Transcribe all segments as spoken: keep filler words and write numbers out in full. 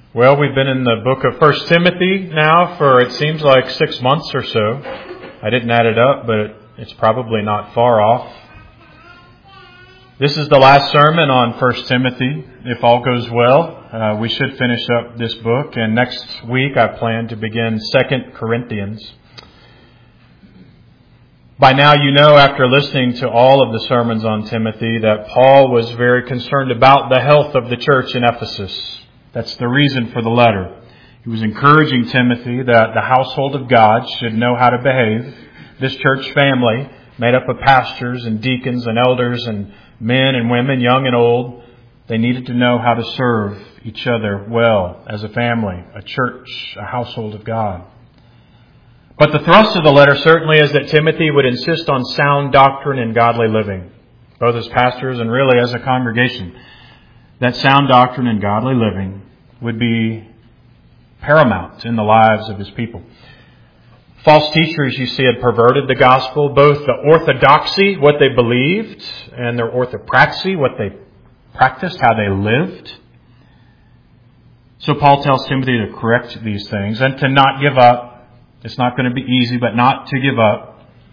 Well, we've been in the book of First Timothy now for, it seems like, six months or so. I didn't add it up, but it's probably not far off. This is the last sermon on First Timothy. If all goes well, uh, we should finish up this book. And next week, I plan to begin Second Corinthians. By now, you know, after listening to all of the sermons on Timothy, that Paul was very concerned about the health of the church in Ephesus. That's the reason for the letter. He was encouraging Timothy that the household of God should know how to behave. This church family, made up of pastors and deacons and elders and men and women, young and old, they needed to know how to serve each other well as a family, a church, a household of God. But the thrust of the letter certainly is that Timothy would insist on sound doctrine and godly living, both as pastors and really as a congregation. That sound doctrine and godly living would be paramount in the lives of his people. False teachers, you see, had perverted the gospel, both the orthodoxy, what they believed, and their orthopraxy, what they practiced, how they lived. So Paul tells Timothy to correct these things and to not give up. It's not going to be easy, but not to give up.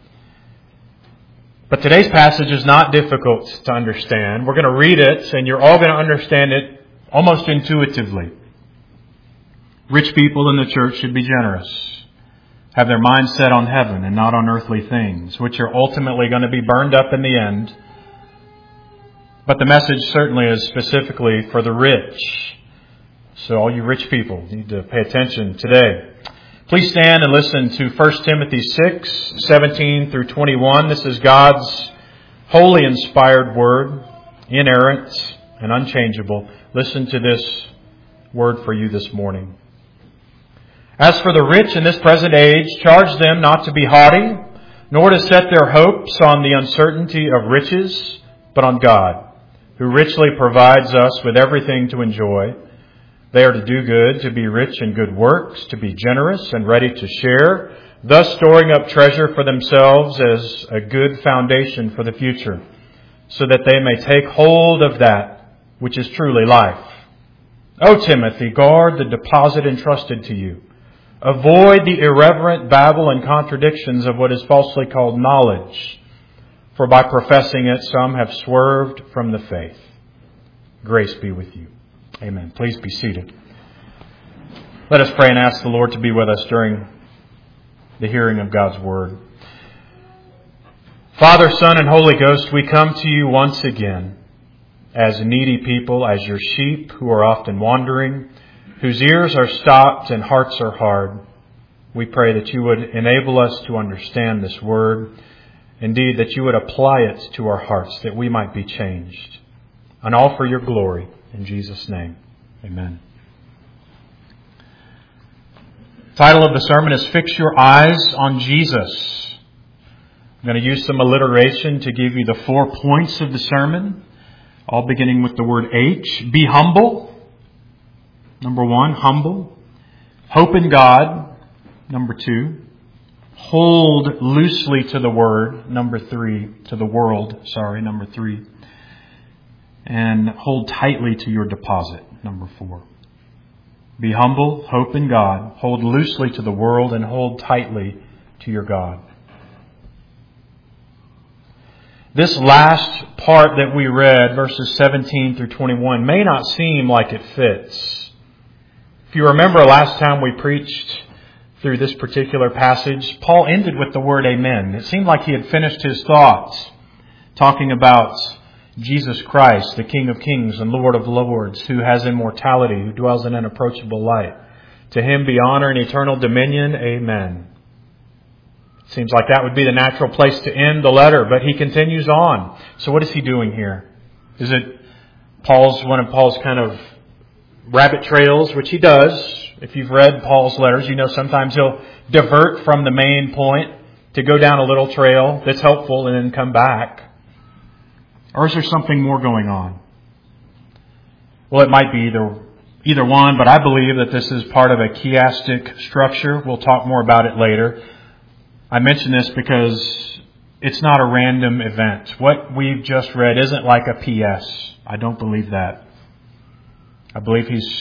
But today's passage is not difficult to understand. We're going to read it, and you're all going to understand it almost intuitively. Rich people in the church should be generous, have their minds set on heaven and not on earthly things, which are ultimately going to be burned up in the end. But the message certainly is specifically for the rich. So all you rich people need to pay attention today. Please stand and listen to First Timothy six, seventeen through twenty-one. This is God's holy inspired word, inerrant and unchangeable. Listen to this word for you this morning. As for the rich in this present age, charge them not to be haughty, nor to set their hopes on the uncertainty of riches, but on God, who richly provides us with everything to enjoy. They are to do good, to be rich in good works, to be generous and ready to share, thus storing up treasure for themselves as a good foundation for the future, so that they may take hold of that which is truly life. O Timothy, guard the deposit entrusted to you. Avoid the irreverent babble and contradictions of what is falsely called knowledge, for by professing it some have swerved from the faith. Grace be with you. Amen. Please be seated. Let us pray and ask the Lord to be with us during the hearing of God's Word. Father, Son, and Holy Ghost, we come to you once again as needy people, as your sheep who are often wandering, whose ears are stopped and hearts are hard. We pray that you would enable us to understand this Word. Indeed, that you would apply it to our hearts, that we might be changed. And all for your glory. In Jesus' name, amen. The title of the sermon is Fix Your Eyes on Jesus. I'm going to use some alliteration to give you the four points of the sermon, all beginning with the word H. Be humble. Number one, humble. Hope in God. Number two. Hold loosely to the word. Number three. To the world. Sorry, number three. And hold tightly to your deposit. Number four. Be humble, hope in God, hold loosely to the world, and hold tightly to your God. This last part that we read, verses seventeen through twenty-one, may not seem like it fits. If you remember last time we preached through this particular passage, Paul ended with the word amen. It seemed like he had finished his thoughts, talking about Jesus Christ, the King of Kings and Lord of Lords, who has immortality, who dwells in unapproachable light. To him be honor and eternal dominion. Amen. It seems like that would be the natural place to end the letter, but he continues on. So what is he doing here? Is it Paul's one of Paul's kind of rabbit trails, which he does? If you've read Paul's letters, you know sometimes he'll divert from the main point to go down a little trail that's helpful and then come back. Or is there something more going on? Well, it might be either, either one, but I believe that this is part of a chiastic structure. We'll talk more about it later. I mention this because it's not a random event. What we've just read isn't like a P S. I don't believe that. I believe he's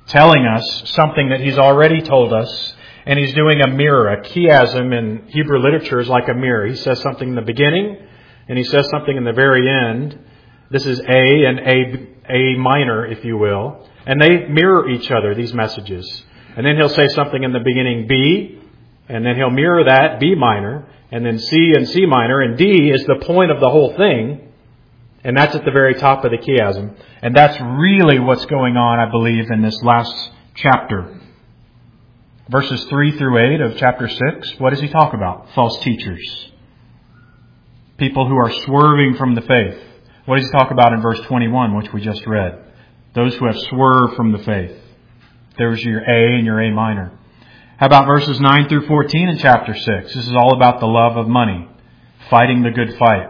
telling us something that He's already told us. And He's doing a mirror. A chiasm in Hebrew literature is like a mirror. He says something in the beginning, and He says something in the very end. This is A and A, A minor, if you will. And they mirror each other, these messages. And then He'll say something in the beginning, B, and then He'll mirror that, B minor, and then C and C minor, and D is the point of the whole thing. And that's at the very top of the chiasm. And that's really what's going on, I believe, in this last chapter. Verses three through eight of chapter six, what does he talk about? False teachers. People who are swerving from the faith. What does he talk about in verse twenty-one, which we just read? Those who have swerved from the faith. There's your A and your A minor. How about verses nine through fourteen in chapter six? This is all about the love of money. Fighting the good fight.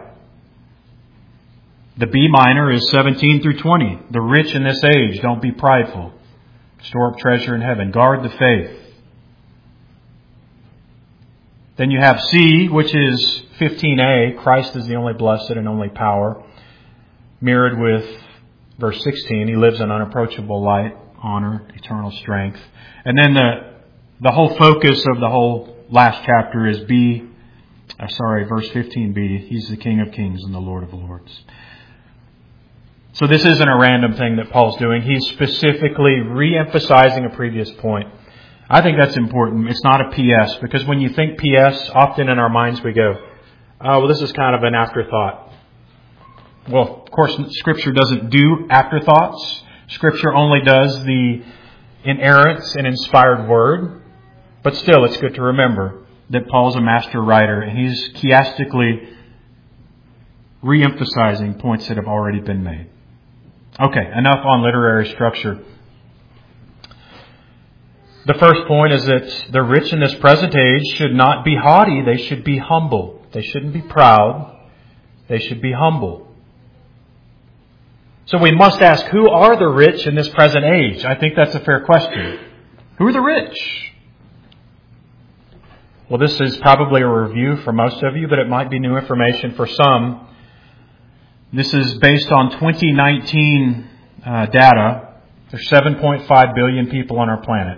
The B minor is seventeen through twenty. The rich in this age, don't be prideful. Store up treasure in heaven. Guard the faith. Then you have C, which is fifteen A. Christ is the only blessed and only power. Mirrored with verse sixteen. He lives in unapproachable light, honor, eternal strength. And then the the whole focus of the whole last chapter is B. Uh, sorry, verse fifteen B. He's the King of Kings and the Lord of Lords. So this isn't a random thing that Paul's doing. He's specifically re-emphasizing a previous point. I think that's important. It's not a P S, because when you think P S, often in our minds we go, oh, well, this is kind of an afterthought. Well, of course, Scripture doesn't do afterthoughts. Scripture only does the inerrant and inspired Word. But still, it's good to remember that Paul's a master writer, and he's chiastically re-emphasizing points that have already been made. Okay, enough on literary structure. The first point is that the rich in this present age should not be haughty. They should be humble. They shouldn't be proud. They should be humble. So we must ask, who are the rich in this present age? I think that's a fair question. Who are the rich? Well, this is probably a review for most of you, but it might be new information for some. This is based on twenty nineteen uh, data. There's seven point five billion people on our planet.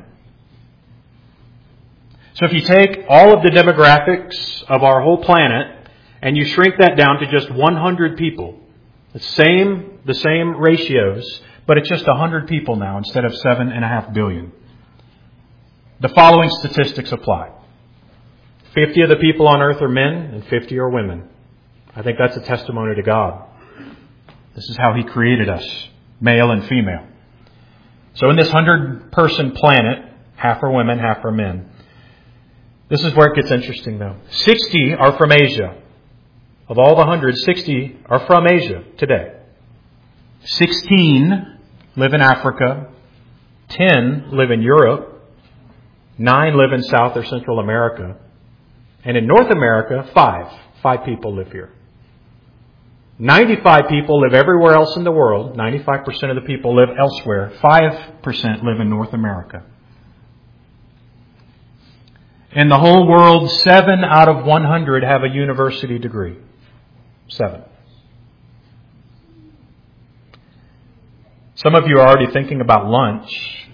So if you take all of the demographics of our whole planet and you shrink that down to just one hundred people, the same, the same ratios, but it's just one hundred people now instead of seven point five billion. The following statistics apply. fifty of the people on earth are men and fifty are women. I think that's a testimony to God. This is how He created us, male and female. So in this one hundred person planet, half are women, half are men. This is where it gets interesting, though. sixty are from Asia. Of all the one hundred, sixty are from Asia today. sixteen live in Africa. ten live in Europe. nine live in South or Central America. And in North America, five. Five people live here. ninety-five people live everywhere else in the world. ninety-five percent of the people live elsewhere. five percent live in North America. In the whole world, seven out of one hundred have a university degree. Seven. Some of you are already thinking about lunch.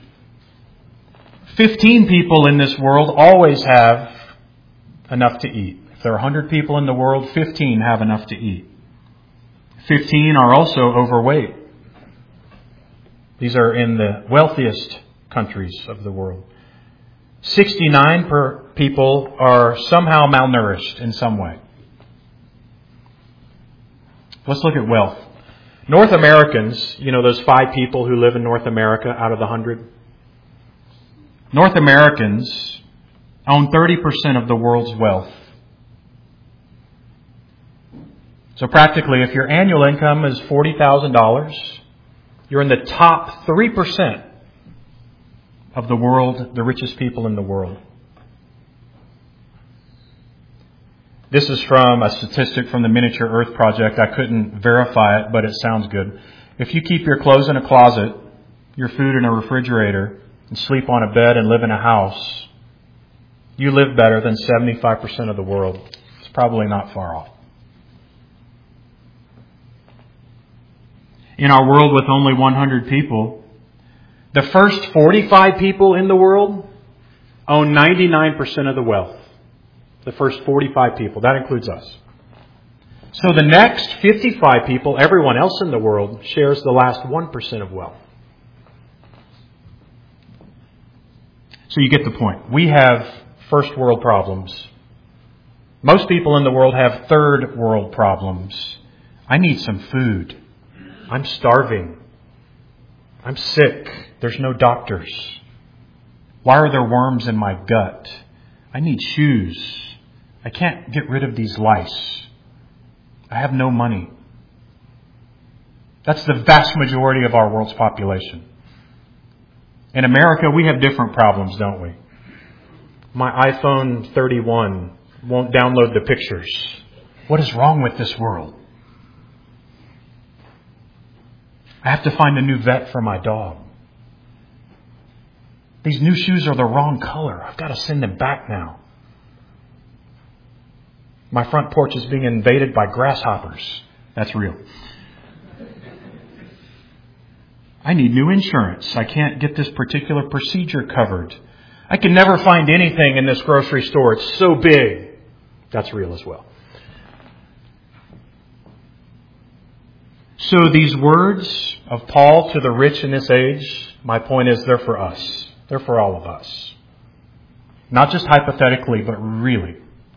Fifteen people in this world always have enough to eat. If there are one hundred people in the world, fifteen have enough to eat. fifteen are also overweight. These are in the wealthiest countries of the world. sixty-nine per people are somehow malnourished in some way. Let's look at wealth. North Americans, you know those five people who live in North America out of the one hundred? North Americans own thirty percent of the world's wealth. So practically, if your annual income is forty thousand dollars, you're in the top three percent of the world, the richest people in the world. This is from a statistic from the Miniature Earth Project. I couldn't verify it, but it sounds good. If you keep your clothes in a closet, your food in a refrigerator, and sleep on a bed and live in a house, you live better than seventy-five percent of the world. It's probably not far off. In our world with only one hundred people, The first forty-five people in the world own ninety-nine percent of the wealth. The first forty-five people. That includes us. So the next fifty-five people, everyone else in the world, shares the last one percent of wealth. So you get the point. We have first world problems. Most people in the world have third world problems. I need some food. I'm starving. I'm sick. There's no doctors. Why are there worms in my gut? I need shoes. I can't get rid of these lice. I have no money. That's the vast majority of our world's population. In America, we have different problems, don't we? My iPhone thirty-one won't download the pictures. What is wrong with this world? I have to find a new vet for my dog. These new shoes are the wrong color. I've got to send them back now. My front porch is being invaded by grasshoppers. That's real. I need new insurance. I can't get this particular procedure covered. I can never find anything in this grocery store. It's so big. That's real as well. So these words of Paul to the rich in this age, my point is they're for us. They're for all of us. Not just hypothetically, but really.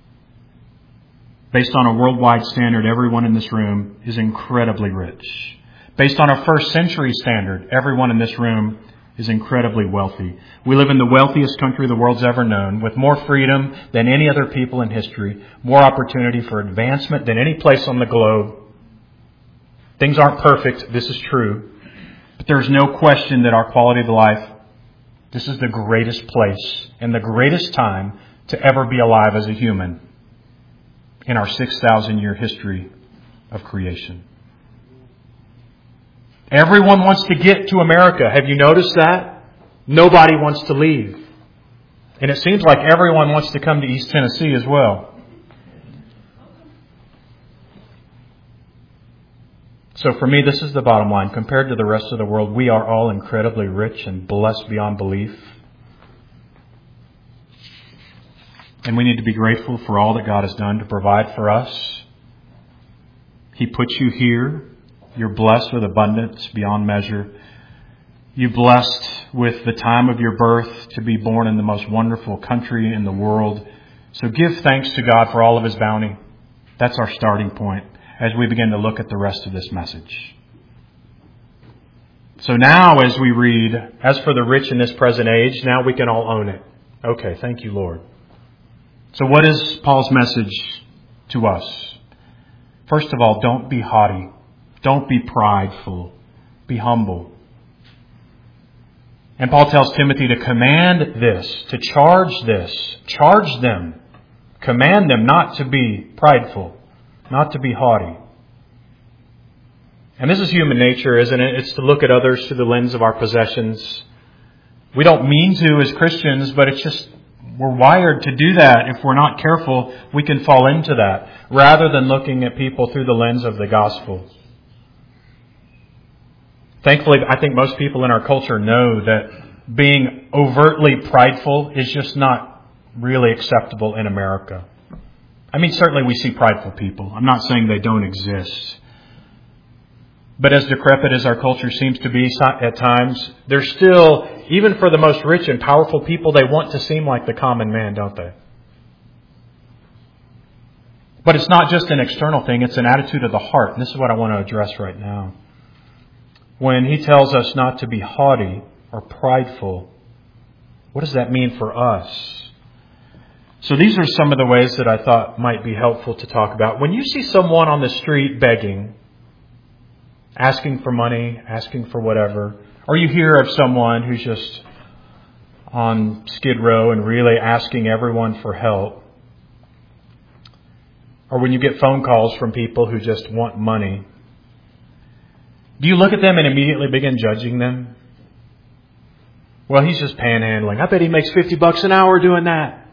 Based on a worldwide standard, everyone in this room is incredibly rich. Based on a first century standard, everyone in this room is incredibly wealthy. We live in the wealthiest country the world's ever known, with more freedom than any other people in history, more opportunity for advancement than any place on the globe. Things aren't perfect, this is true. But there's no question that our quality of life, this is the greatest place and the greatest time to ever be alive as a human in our six thousand year history of creation. Everyone wants to get to America. Have you noticed that? Nobody wants to leave. And it seems like everyone wants to come to East Tennessee as well. So for me, this is the bottom line. Compared to the rest of the world, we are all incredibly rich and blessed beyond belief. And we need to be grateful for all that God has done to provide for us. He puts you here. You're blessed with abundance beyond measure. You're blessed with the time of your birth to be born in the most wonderful country in the world. So give thanks to God for all of His bounty. That's our starting point as we begin to look at the rest of this message. So now as we read, as for the rich in this present age, now we can all own it. Okay, thank you, Lord. So what is Paul's message to us? First of all, don't be haughty. Don't be prideful. Be humble. And Paul tells Timothy to command this, to charge this. Charge them. Command them not to be prideful, not to be haughty. And this is human nature, isn't it? It's to look at others through the lens of our possessions. We don't mean to as Christians, but it's just, we're wired to do that. If we're not careful, we can fall into that, rather than looking at people through the lens of the gospel. Thankfully, I think most people in our culture know that being overtly prideful is just not really acceptable in America. I mean, certainly we see prideful people. I'm not saying they don't exist. But as decrepit as our culture seems to be at times, there's still, even for the most rich and powerful people, they want to seem like the common man, don't they? But it's not just an external thing, it's an attitude of the heart. And this is what I want to address right now. When he tells us not to be haughty or prideful, what does that mean for us? So these are some of the ways that I thought might be helpful to talk about. When you see someone on the street begging, asking for money, asking for whatever, or you hear of someone who's just on Skid Row and really asking everyone for help, or when you get phone calls from people who just want money, do you look at them and immediately begin judging them? Well, he's just panhandling. I bet he makes fifty bucks an hour doing that.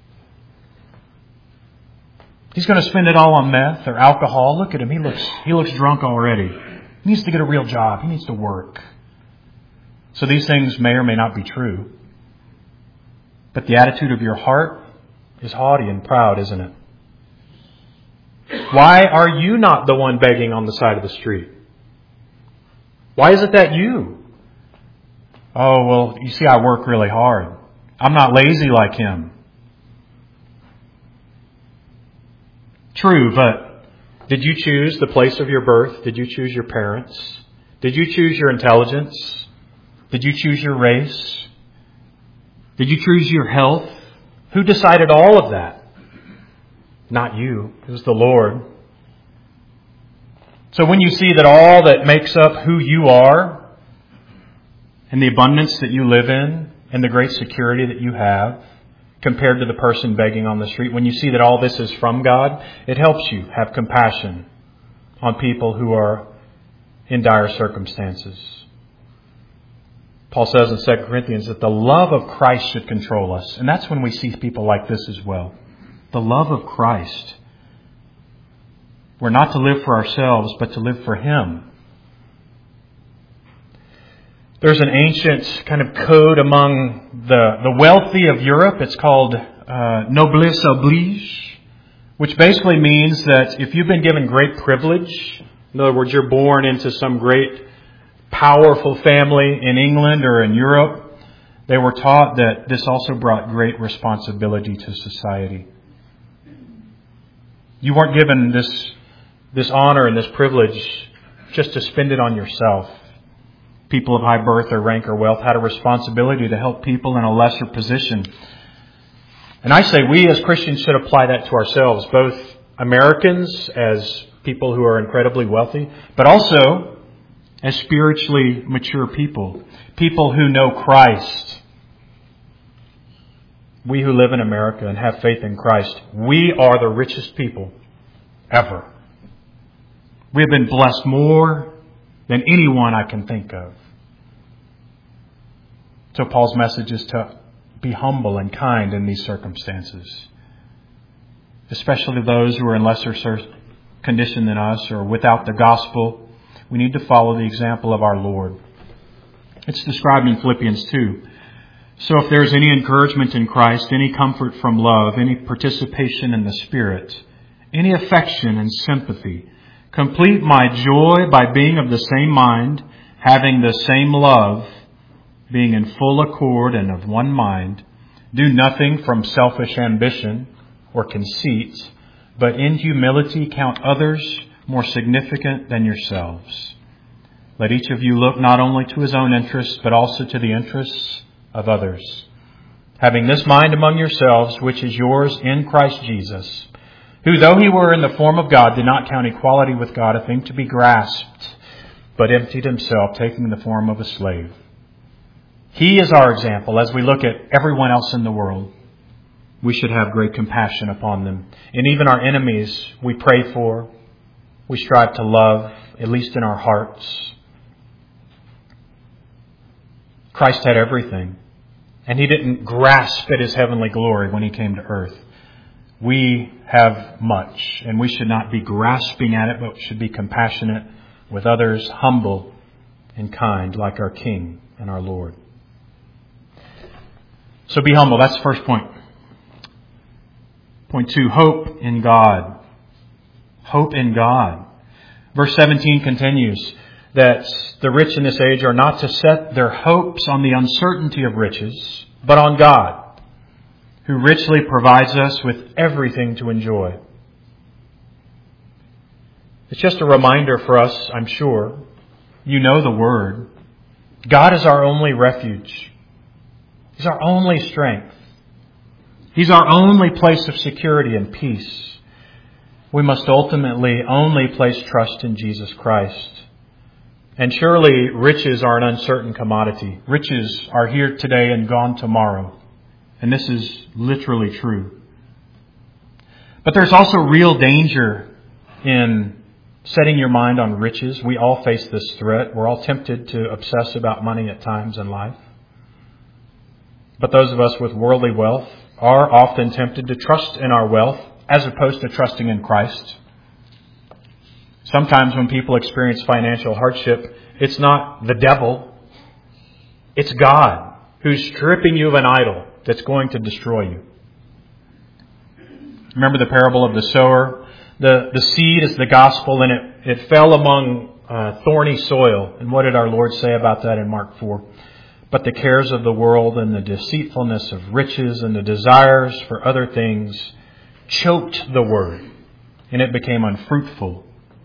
He's going to spend it all on meth or alcohol. Look at him. He looks, he looks drunk already. He needs to get a real job. He needs to work. So these things may or may not be true. But the attitude of your heart is haughty and proud, isn't it? Why are you not the one begging on the side of the street? Why is it that you? Oh, well, you see, I work really hard. I'm not lazy like him. True, but did you choose the place of your birth? Did you choose your parents? Did you choose your intelligence? Did you choose your race? Did you choose your health? Who decided all of that? Not you. It was the Lord. So when you see that all that makes up who you are and the abundance that you live in and the great security that you have compared to the person begging on the street, when you see that all this is from God, it helps you have compassion on people who are in dire circumstances. Paul says in Second Corinthians that the love of Christ should control us. And that's when we see people like this as well. The love of Christ. We're not to live for ourselves, but to live for Him. There's an ancient kind of code among the, the wealthy of Europe. It's called uh, noblesse oblige, which basically means that if you've been given great privilege, in other words, you're born into some great powerful family in England or in Europe, they were taught that this also brought great responsibility to society. You weren't given this, this honor and this privilege just to spend it on yourself. People of high birth or rank or wealth had a responsibility to help people in a lesser position. And I say we as Christians should apply that to ourselves, both Americans as people who are incredibly wealthy, but also as spiritually mature people, people who know Christ. We who live in America and have faith in Christ, we are the richest people ever. We have been blessed more than anyone I can think of. So Paul's message is to be humble and kind in these circumstances, especially those who are in lesser condition than us or without the gospel. We need to follow the example of our Lord. It's described in Philippians two. So if there is any encouragement in Christ, any comfort from love, any participation in the Spirit, any affection and sympathy, complete my joy by being of the same mind, having the same love, being in full accord and of one mind. Do nothing from selfish ambition or conceit, but in humility count others more significant than yourselves. Let each of you look not only to his own interests, but also to the interests of others. Having this mind among yourselves, which is yours in Christ Jesus, who, though he were in the form of God, did not count equality with God a thing to be grasped, but emptied himself, taking the form of a slave. He is our example. As we look at everyone else in the world, we should have great compassion upon them. And even our enemies we pray for, we strive to love, at least in our hearts. Christ had everything, and he didn't grasp at his heavenly glory when he came to earth. We have much, and we should not be grasping at it, but should be compassionate with others, humble and kind, like our King and our Lord. So be humble. That's the first point. Point two, hope in God. Hope in God. Verse seventeen continues that the rich in this age are not to set their hopes on the uncertainty of riches, but on God, who richly provides us with everything to enjoy. It's just a reminder for us, I'm sure. You know the Word. God is our only refuge. He's our only strength. He's our only place of security and peace. We must ultimately only place trust in Jesus Christ. And surely riches are an uncertain commodity. Riches are here today and gone tomorrow. And this is literally true. But there's also real danger in setting your mind on riches. We all face this threat. We're all tempted to obsess about money at times in life. But those of us with worldly wealth are often tempted to trust in our wealth as opposed to trusting in Christ. Sometimes when people experience financial hardship, it's not the devil It's God who's stripping you of an idol that's going to destroy you. Remember the parable of the sower? The, the seed is the gospel, and it, it fell among uh, thorny soil. And what did our Lord say about that in Mark four? But the cares of the world and the deceitfulness of riches and the desires for other things choked the word, and it became unfruitful.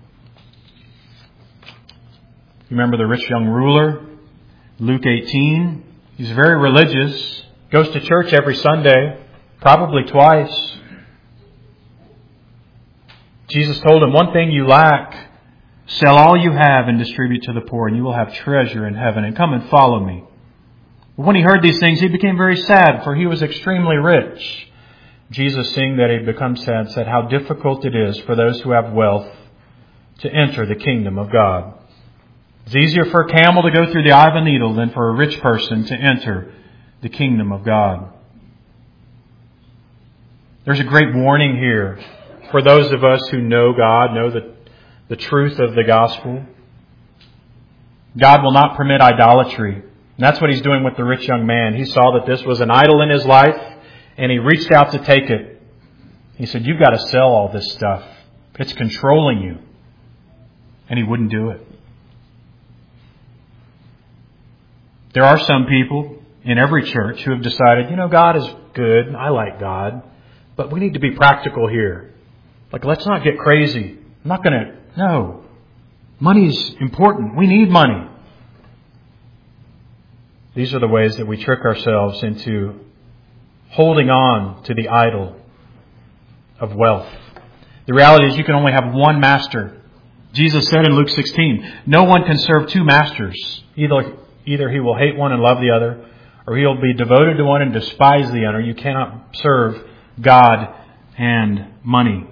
You remember the rich young ruler? Luke eighteen. He's very religious. Goes to church every Sunday, probably twice. Jesus told him, one thing you lack, sell all you have and distribute to the poor, and you will have treasure in heaven, and come and follow me. But when he heard these things, he became very sad, for he was extremely rich. Jesus, seeing that he had become sad, said, how difficult it is for those who have wealth to enter the kingdom of God. It's easier for a camel to go through the eye of a needle than for a rich person to enter the kingdom of God. There's a great warning here for those of us who know God, know the, the truth of the gospel. God will not permit idolatry. And that's what He's doing with the rich young man. He saw that this was an idol in his life, and he reached out to take it. He said, you've got to sell all this stuff. It's controlling you. And he wouldn't do it. There are some people in every church who have decided, you know, God is good. I like God. But we need to be practical here. Like, let's not get crazy. I'm not going to... No. Money's important. We need money. These are the ways that we trick ourselves into holding on to the idol of wealth. The reality is you can only have one master. Jesus said in Luke sixteen, no one can serve two masters. Either, either he will hate one and love the other, or he will be devoted to one and despise the other. You cannot serve God and money.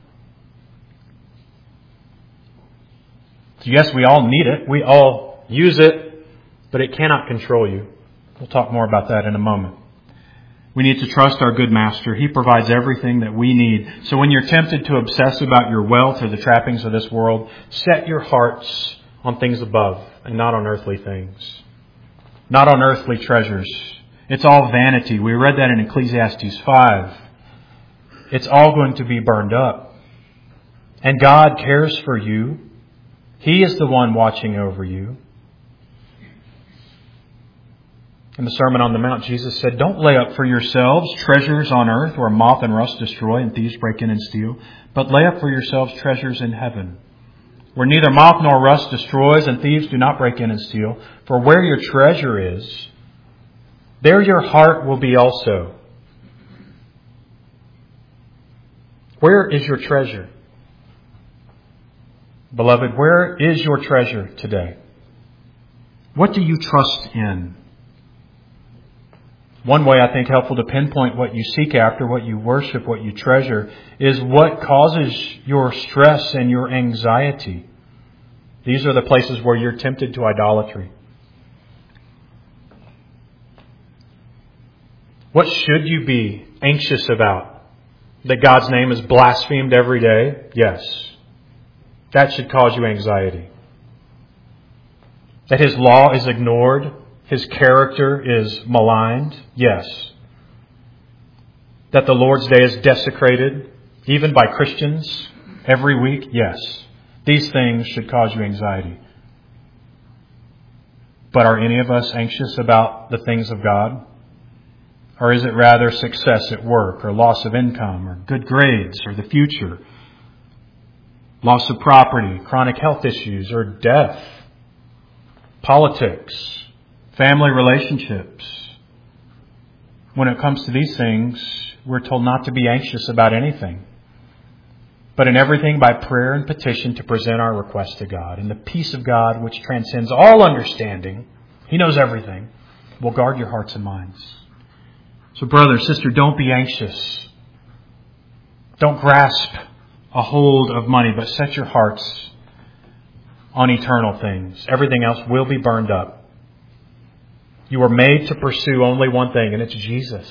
So yes, we all need it. We all use it, but it cannot control you. We'll talk more about that in a moment. We need to trust our good master. He provides everything that we need. So when you're tempted to obsess about your wealth or the trappings of this world, set your hearts on things above and not on earthly things. Not on earthly treasures. It's all vanity. We read that in Ecclesiastes five. It's all going to be burned up. And God cares for you. He is the one watching over you. In the Sermon on the Mount, Jesus said, don't lay up for yourselves treasures on earth where moth and rust destroy and thieves break in and steal, but lay up for yourselves treasures in heaven, where neither moth nor rust destroys and thieves do not break in and steal. For where your treasure is, there your heart will be also. Where is your treasure? Beloved, where is your treasure today? What do you trust in? One way I think helpful to pinpoint what you seek after, what you worship, what you treasure, is what causes your stress and your anxiety. These are the places where you're tempted to idolatry. What should you be anxious about? That God's name is blasphemed every day? Yes. That should cause you anxiety. That His law is ignored? His character is maligned? Yes. That the Lord's Day is desecrated, even by Christians, every week? Yes. These things should cause you anxiety. But are any of us anxious about the things of God? Or is it rather success at work, or loss of income, or good grades, or the future? Loss of property, chronic health issues, or death? Politics? Family relationships. When it comes to these things, we're told not to be anxious about anything, but in everything by prayer and petition to present our request to God. And the peace of God, which transcends all understanding, He knows everything, will guard your hearts and minds. So brother, sister, don't be anxious. Don't grasp a hold of money, but set your hearts on eternal things. Everything else will be burned up. You are made to pursue only one thing, and it's Jesus.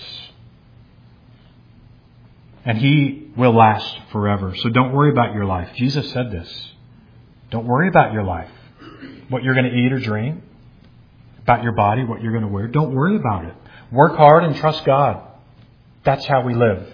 And He will last forever. So don't worry about your life. Jesus said this. Don't worry about your life. What you're going to eat or drink. about your body, what you're going to wear. Don't worry about it. Work hard and trust God. That's how we live.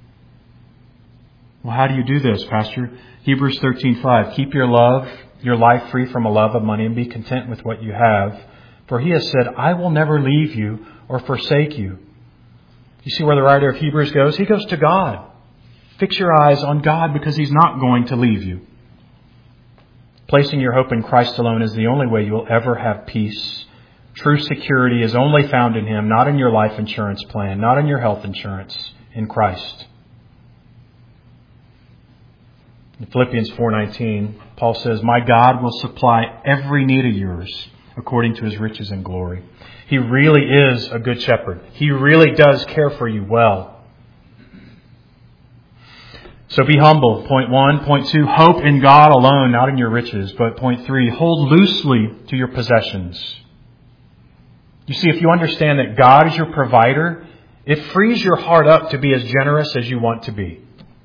Well, how do you do this, Pastor? Hebrews thirteen five. Keep your love, your life free from a love of money, and be content with what you have. For He has said, I will never leave you or forsake you. You see where the writer of Hebrews goes? He goes to God. Fix your eyes on God because He's not going to leave you. Placing your hope in Christ alone is the only way you will ever have peace. True security is only found in Him, not in your life insurance plan, not in your health insurance, in Christ. In Philippians four nineteen, Paul says, My God will supply every need of yours according to His riches and glory. He really is a good shepherd. He really does care for you well. So be humble, point one. Point two, hope in God alone, not in your riches. But point three, hold loosely to your possessions. You see, if you understand that God is your provider, it frees your heart up to be as generous as you want to be.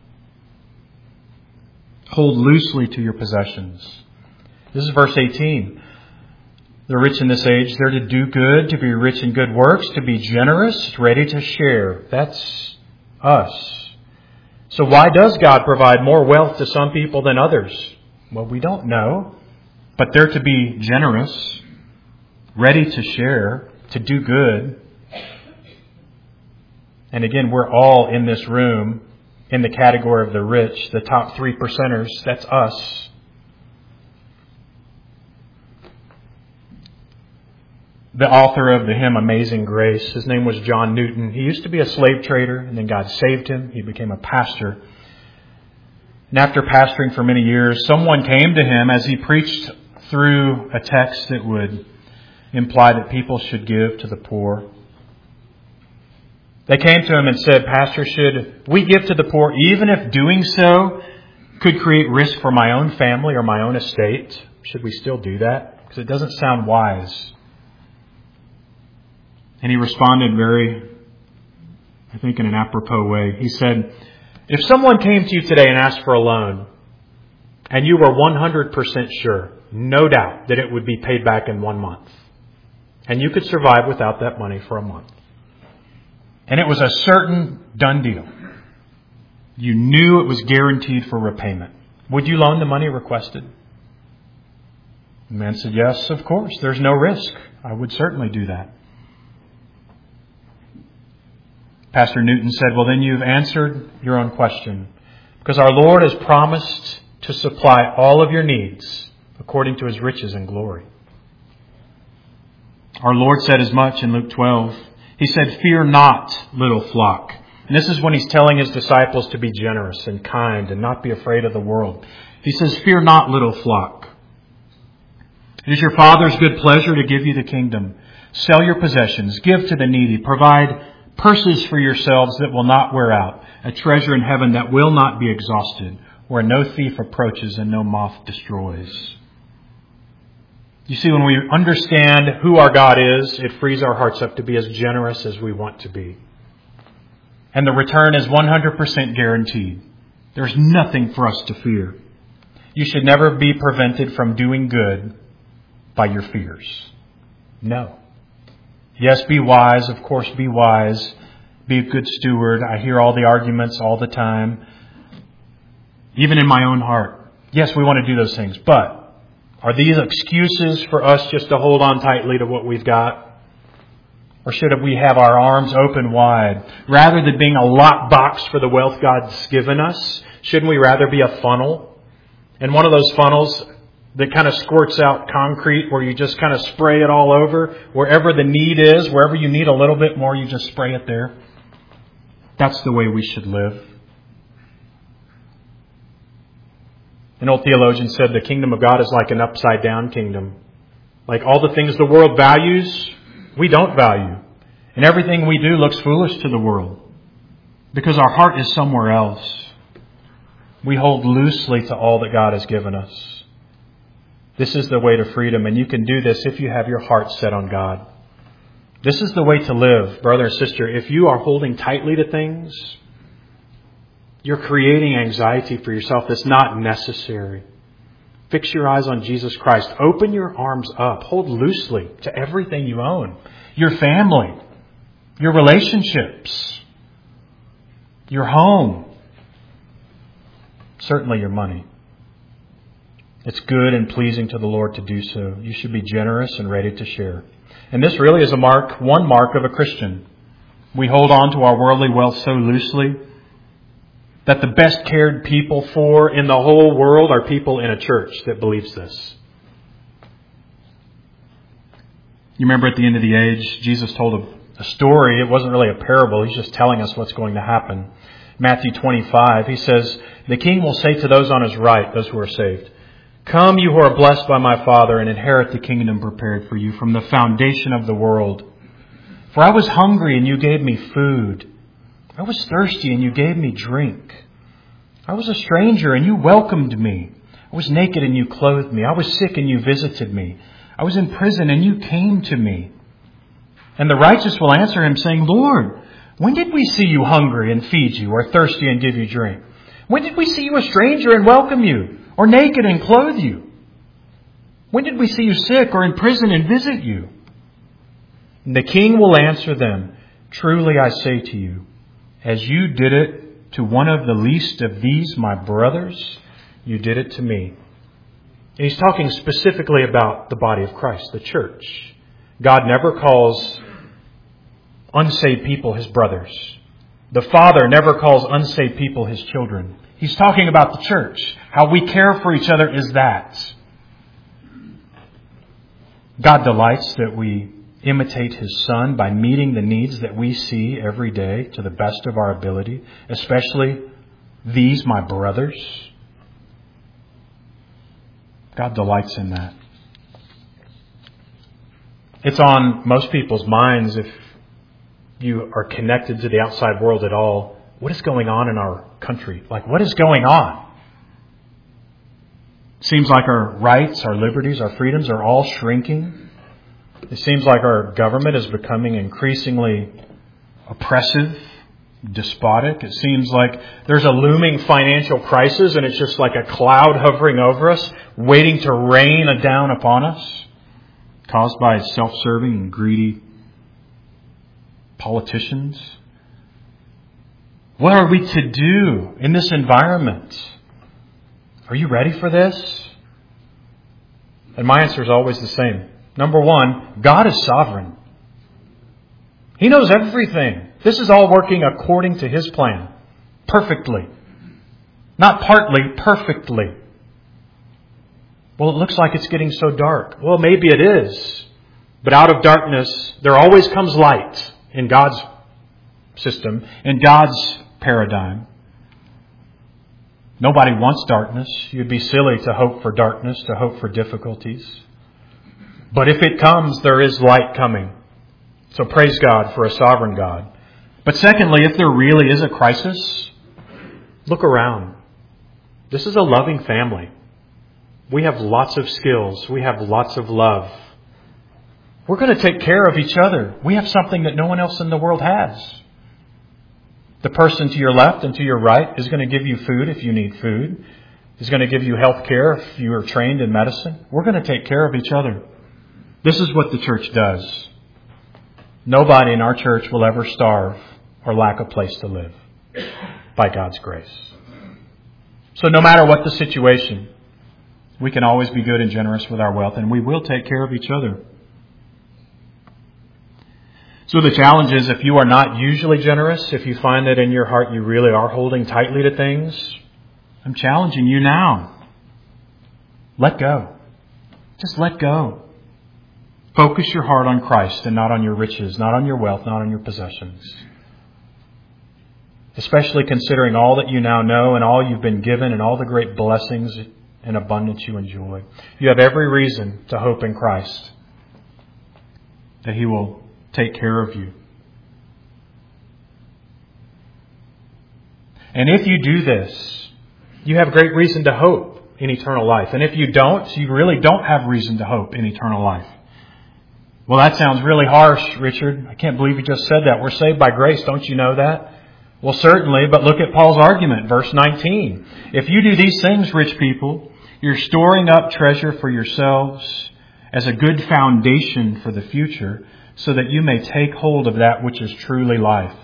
Hold loosely to your possessions. This is verse eighteen. The rich in this age, they're to do good, to be rich in good works, to be generous, ready to share. That's us. So why does God provide more wealth to some people than others? Well, we don't know. But they're to be generous, ready to share, to do good. And again, we're all in this room in the category of the rich, the top three percenters. That's us. The author of the hymn Amazing Grace, his name was John Newton. He used to be a slave trader, and then God saved him. He became a pastor. And after pastoring for many years, someone came to him as he preached through a text that would imply that people should give to the poor. They came to him and said, Pastor, should we give to the poor even if doing so could create risk for my own family or my own estate? Should we still do that? Because it doesn't sound wise. And he responded very, I think, in an apropos way. He said, if someone came to you today and asked for a loan, and you were one hundred percent sure, no doubt, that it would be paid back in one month, and you could survive without that money for a month, and it was a certain done deal, you knew it was guaranteed for repayment, would you loan the money requested? The man said, yes, of course. There's no risk. I would certainly do that. Pastor Newton said, well, then you've answered your own question, because our Lord has promised to supply all of your needs according to His riches and glory. Our Lord said as much in Luke twelve. He said, fear not, little flock. And this is when He's telling His disciples to be generous and kind and not be afraid of the world. He says, fear not, little flock. It is your Father's good pleasure to give you the kingdom. Sell your possessions, give to the needy, provide purses for yourselves that will not wear out, a treasure in heaven that will not be exhausted, where no thief approaches and no moth destroys. You see, when we understand who our God is, it frees our hearts up to be as generous as we want to be. And the return is one hundred percent guaranteed. There's nothing for us to fear. You should never be prevented from doing good by your fears. No. Yes, be wise. Of course, be wise. Be a good steward. I hear all the arguments all the time. Even in my own heart. Yes, we want to do those things. But are these excuses for us just to hold on tightly to what we've got? Or should we have our arms open wide? Rather than being a lockbox for the wealth God's given us, shouldn't we rather be a funnel? And one of those funnels that kind of squirts out concrete where you just kind of spray it all over. Wherever the need is, wherever you need a little bit more, you just spray it there. That's the way we should live. An old theologian said the kingdom of God is like an upside down kingdom. Like all the things the world values, we don't value. And everything we do looks foolish to the world because our heart is somewhere else. We hold loosely to all that God has given us. This is the way to freedom, and you can do this if you have your heart set on God. This is the way to live, brother and sister. If you are holding tightly to things, you're creating anxiety for yourself that's not necessary. Fix your eyes on Jesus Christ. Open your arms up. Hold loosely to everything you own. Your family, your relationships, your home, certainly your money. It's good and pleasing to the Lord to do so. You should be generous and ready to share. And this really is a mark, one mark of a Christian. We hold on to our worldly wealth so loosely that the best cared people for in the whole world are people in a church that believes this. You remember at the end of the age, Jesus told a, a story. It wasn't really a parable. He's just telling us what's going to happen. Matthew twenty-five, he says, "The king will say to those on his right," those who are saved, "Come, you who are blessed by my Father, and inherit the kingdom prepared for you from the foundation of the world. For I was hungry, and you gave me food. I was thirsty, and you gave me drink. I was a stranger, and you welcomed me. I was naked, and you clothed me. I was sick, and you visited me. I was in prison, and you came to me." And the righteous will answer him, saying, "Lord, when did we see you hungry and feed you, or thirsty and give you drink? When did we see you a stranger and welcome you, or naked and clothe you? When did we see you sick or in prison and visit you?" And the king will answer them, "Truly I say to you, as you did it to one of the least of these my brothers, you did it to me." And he's talking specifically about the body of Christ, the church. God never calls unsaved people his brothers. The Father never calls unsaved people his children. He's talking about the church. How we care for each other is that. God delights that we imitate his Son by meeting the needs that we see every day to the best of our ability, especially these, my brothers. God delights in that. It's on most people's minds, if you are connected to the outside world at all, what is going on in our country? Like, what is going on? It seems like our rights, our liberties, our freedoms are all shrinking. It seems like our government is becoming increasingly oppressive, despotic. It seems like there's a looming financial crisis, and it's just like a cloud hovering over us, waiting to rain down upon us, caused by self-serving and greedy politicians. What are we to do in this environment? Are you ready for this? And my answer is always the same. Number one, God is sovereign. He knows everything. This is all working according to his plan. Perfectly. Not partly, perfectly. Well, it looks like it's getting so dark. Well, maybe it is. But out of darkness, there always comes light in God's system, in God's paradigm. Nobody wants darkness. You'd be silly to hope for darkness, to hope for difficulties. But if it comes, there is light coming. So praise God for a sovereign God. But secondly, if there really is a crisis, look around. This is a loving family. We have lots of skills. We have lots of love. We're going to take care of each other. We have something that no one else in the world has. The person to your left and to your right is going to give you food if you need food. Is going to give you health care if you are trained in medicine. We're going to take care of each other. This is what the church does. Nobody in our church will ever starve or lack a place to live by God's grace. So no matter what the situation, we can always be good and generous with our wealth, and we will take care of each other. So the challenge is, if you are not usually generous, if you find that in your heart you really are holding tightly to things, I'm challenging you now. Let go. Just let go. Focus your heart on Christ and not on your riches, not on your wealth, not on your possessions. Especially considering all that you now know and all you've been given and all the great blessings and abundance you enjoy. You have every reason to hope in Christ that He will take care of you. And if you do this, you have great reason to hope in eternal life. And if you don't, you really don't have reason to hope in eternal life. Well, that sounds really harsh, Richard. I can't believe you just said that. We're saved by grace. Don't you know that? Well, certainly, but look at Paul's argument, verse nineteen. If you do these things, rich people, You're storing up treasure for yourselves as a good foundation for the future, so that you may take hold of that which is truly life.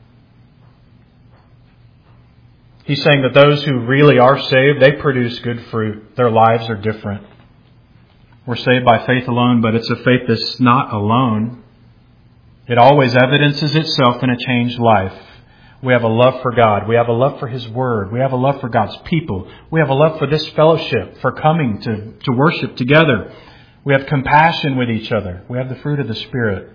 He's saying that those who really are saved, they produce good fruit. Their lives are different. We're saved by faith alone, but it's a faith that's not alone. It always evidences itself in a changed life. We have a love for God. We have a love for His Word. We have a love for God's people. We have a love for this fellowship, for coming to, to worship together. We have compassion with each other. We have the fruit of the Spirit.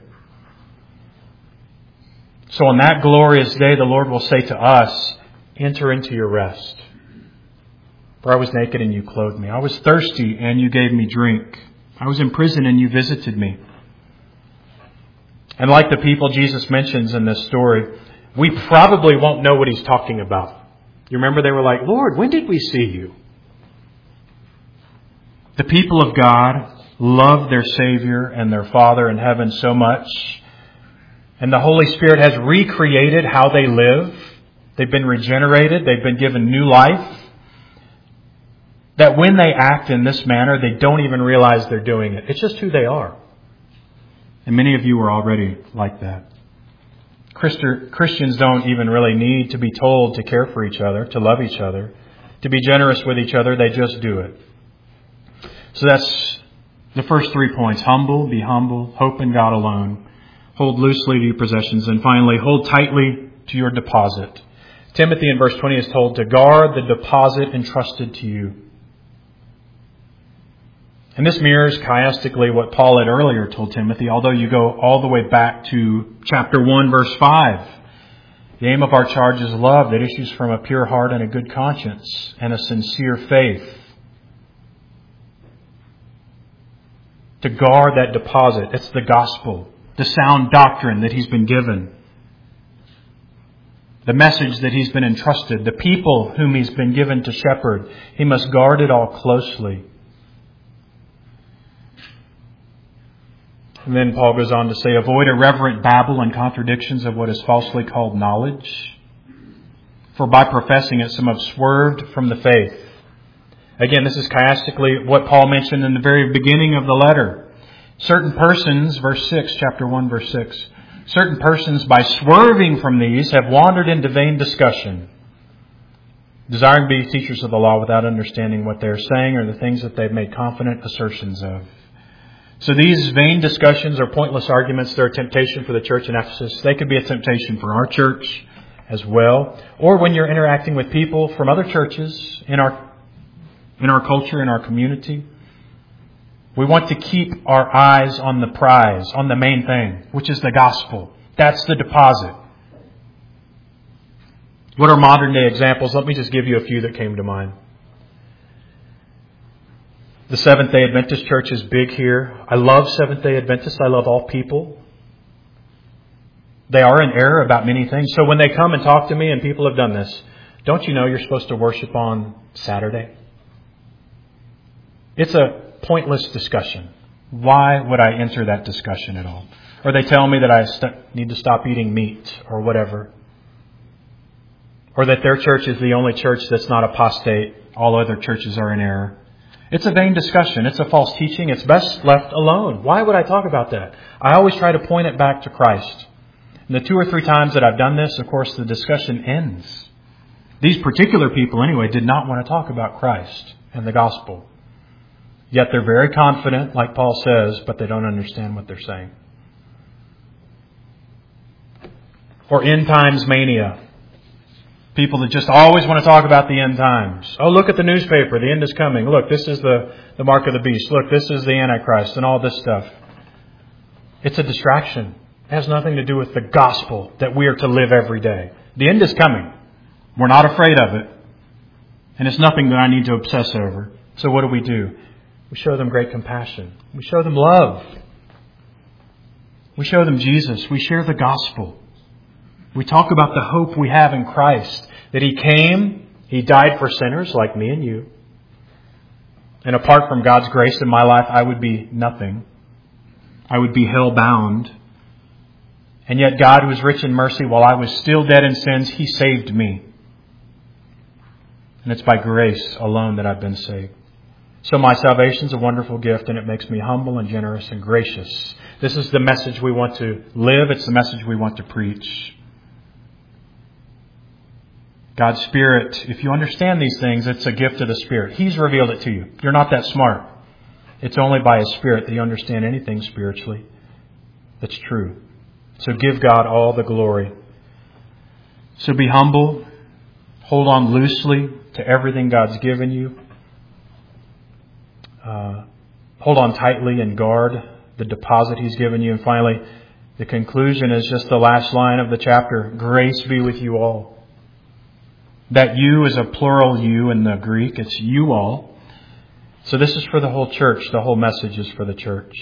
So on that glorious day, the Lord will say to us, enter into your rest. For I was naked and you clothed me. I was thirsty and you gave me drink. I was in prison and you visited me. And like the people Jesus mentions in this story, we probably won't know what He's talking about. You remember they were like, Lord, when did we see you? The people of God love their Savior and their Father in heaven so much. And the Holy Spirit has recreated how they live. They've been regenerated. They've been given new life. That when they act in this manner, they don't even realize they're doing it. It's just who they are. And many of you are already like that. Christians don't even really need to be told to care for each other, to love each other, to be generous with each other. They just do it. So that's the first three points. Humble, be humble, hope in God alone, hold loosely to your possessions, and finally, hold tightly to your deposit. Timothy in verse twenty is told to guard the deposit entrusted to you. And this mirrors chiastically what Paul had earlier told Timothy, although you go all the way back to chapter one, verse five. The aim of our charge is love that issues from a pure heart and a good conscience and a sincere faith. To guard that deposit, it's the gospel, the sound doctrine that he's been given, the message that he's been entrusted, the people whom he's been given to shepherd. He must guard it all closely. And then Paul goes on to say, avoid irreverent babble and contradictions of what is falsely called knowledge. For by professing it, some have swerved from the faith. Again, this is chiastically what Paul mentioned in the very beginning of the letter. Certain persons, verse six, chapter one, verse six, certain persons, by swerving from these, have wandered into vain discussion, desiring to be teachers of the law without understanding what they are saying or the things that they've made confident assertions of. So these vain discussions or pointless arguments, they're a temptation for the church in Ephesus. They could be a temptation for our church as well. Or when you're interacting with people from other churches in our in our culture, in our community. We want to keep our eyes on the prize, on the main thing, which is the gospel. That's the deposit. What are modern day examples? Let me just give you a few that came to mind. The Seventh-day Adventist Church is big here. I love Seventh-day Adventists. I love all people. They are in error about many things. So when they come and talk to me, and people have done this, don't you know you're supposed to worship on Saturday? It's a pointless discussion. Why would I enter that discussion at all? Or they tell me that I st- need to stop eating meat or whatever. Or that their church is the only church that's not apostate. All other churches are in error. It's a vain discussion. It's a false teaching. It's best left alone. Why would I talk about that? I always try to point it back to Christ. And the two or three times that I've done this, of course, the discussion ends. These particular people, anyway, did not want to talk about Christ and the gospel. Yet they're very confident, like Paul says, but they don't understand what they're saying. Or end times mania. People that just always want to talk about the end times. Oh, look at the newspaper. The end is coming. Look, this is the, the mark of the beast. Look, this is the Antichrist and all this stuff. It's a distraction. It has nothing to do with the gospel that we are to live every day. The end is coming. We're not afraid of it. And it's nothing that I need to obsess over. So what do we do? We show them great compassion. We show them love. We show them Jesus. We share the gospel. We talk about the hope we have in Christ. That He came, He died for sinners like me and you. And apart from God's grace in my life, I would be nothing. I would be hell-bound. And yet God, who is rich in mercy, while I was still dead in sins, He saved me. And it's by grace alone that I've been saved. So my salvation is a wonderful gift, and it makes me humble and generous and gracious. This is the message we want to live. It's the message we want to preach. God's Spirit, if you understand these things, it's a gift of the Spirit. He's revealed it to you. You're not that smart. It's only by His Spirit that you understand anything spiritually that's true. So give God all the glory. So be humble. Hold on loosely to everything God's given you. Uh, hold on tightly and guard the deposit He's given you. And finally, the conclusion is just the last line of the chapter. Grace be with you all. That you is a plural you in the Greek. It's you all. So this is for the whole church. The whole message is for the church.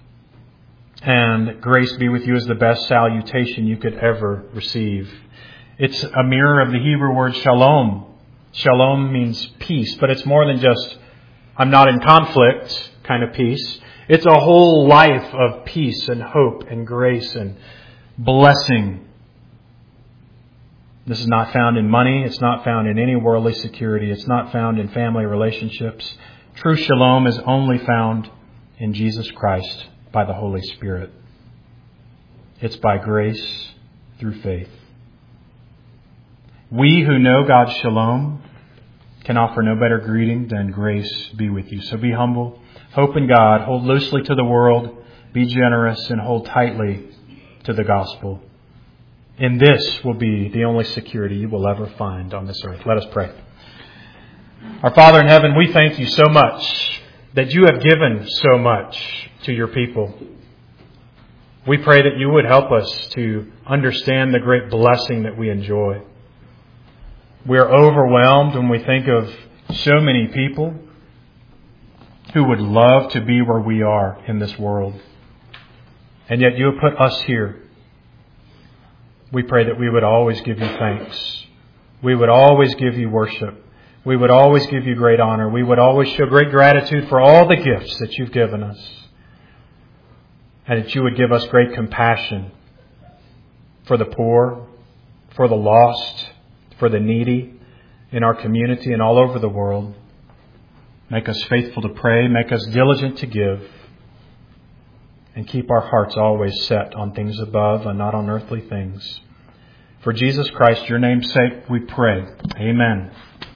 And grace be with you is the best salutation you could ever receive. It's a mirror of the Hebrew word shalom. Shalom means peace, but it's more than just I'm not in conflict kind of peace. It's a whole life of peace and hope and grace and blessing. This is not found in money. It's not found in any worldly security. It's not found in family relationships. True shalom is only found in Jesus Christ by the Holy Spirit. It's by grace through faith. We who know God's shalom can offer no better greeting than grace be with you. So be humble, hope in God, hold loosely to the world, be generous, and hold tightly to the gospel. And this will be the only security you will ever find on this earth. Let us pray. Our Father in heaven, we thank you so much that you have given so much to your people. We pray that you would help us to understand the great blessing that we enjoy. We are overwhelmed when we think of so many people who would love to be where we are in this world. And yet you have put us here. We pray that we would always give you thanks. We would always give you worship. We would always give you great honor. We would always show great gratitude for all the gifts that you've given us. And that you would give us great compassion for the poor, for the lost, for the needy in our community and all over the world. Make us faithful to pray. Make us diligent to give. And keep our hearts always set on things above and not on earthly things. For Jesus Christ, your name's sake, we pray. Amen.